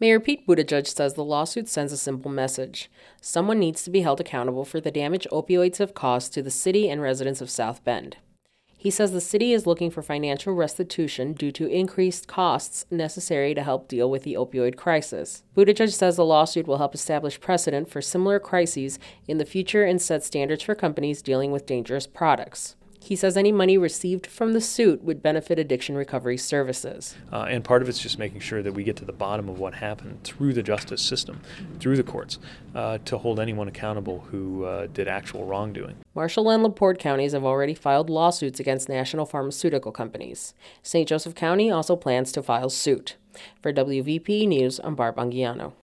Mayor Pete Buttigieg says the lawsuit sends a simple message. Someone needs to be held accountable for the damage opioids have caused to the city and residents of South Bend. He says the city is looking for financial restitution due to increased costs necessary to help deal with the opioid crisis. Buttigieg says the lawsuit will help establish precedent for similar crises in the future and set standards for companies dealing with dangerous products. He says any money received from the suit would benefit addiction recovery services. And part of it's just making sure that we get to the bottom of what happened through the justice system, through the courts, to hold anyone accountable who did actual wrongdoing. Marshall and LaPorte counties have already filed lawsuits against national pharmaceutical companies. St. Joseph County also plans to file suit. For WVP News, I'm Barb Anguiano.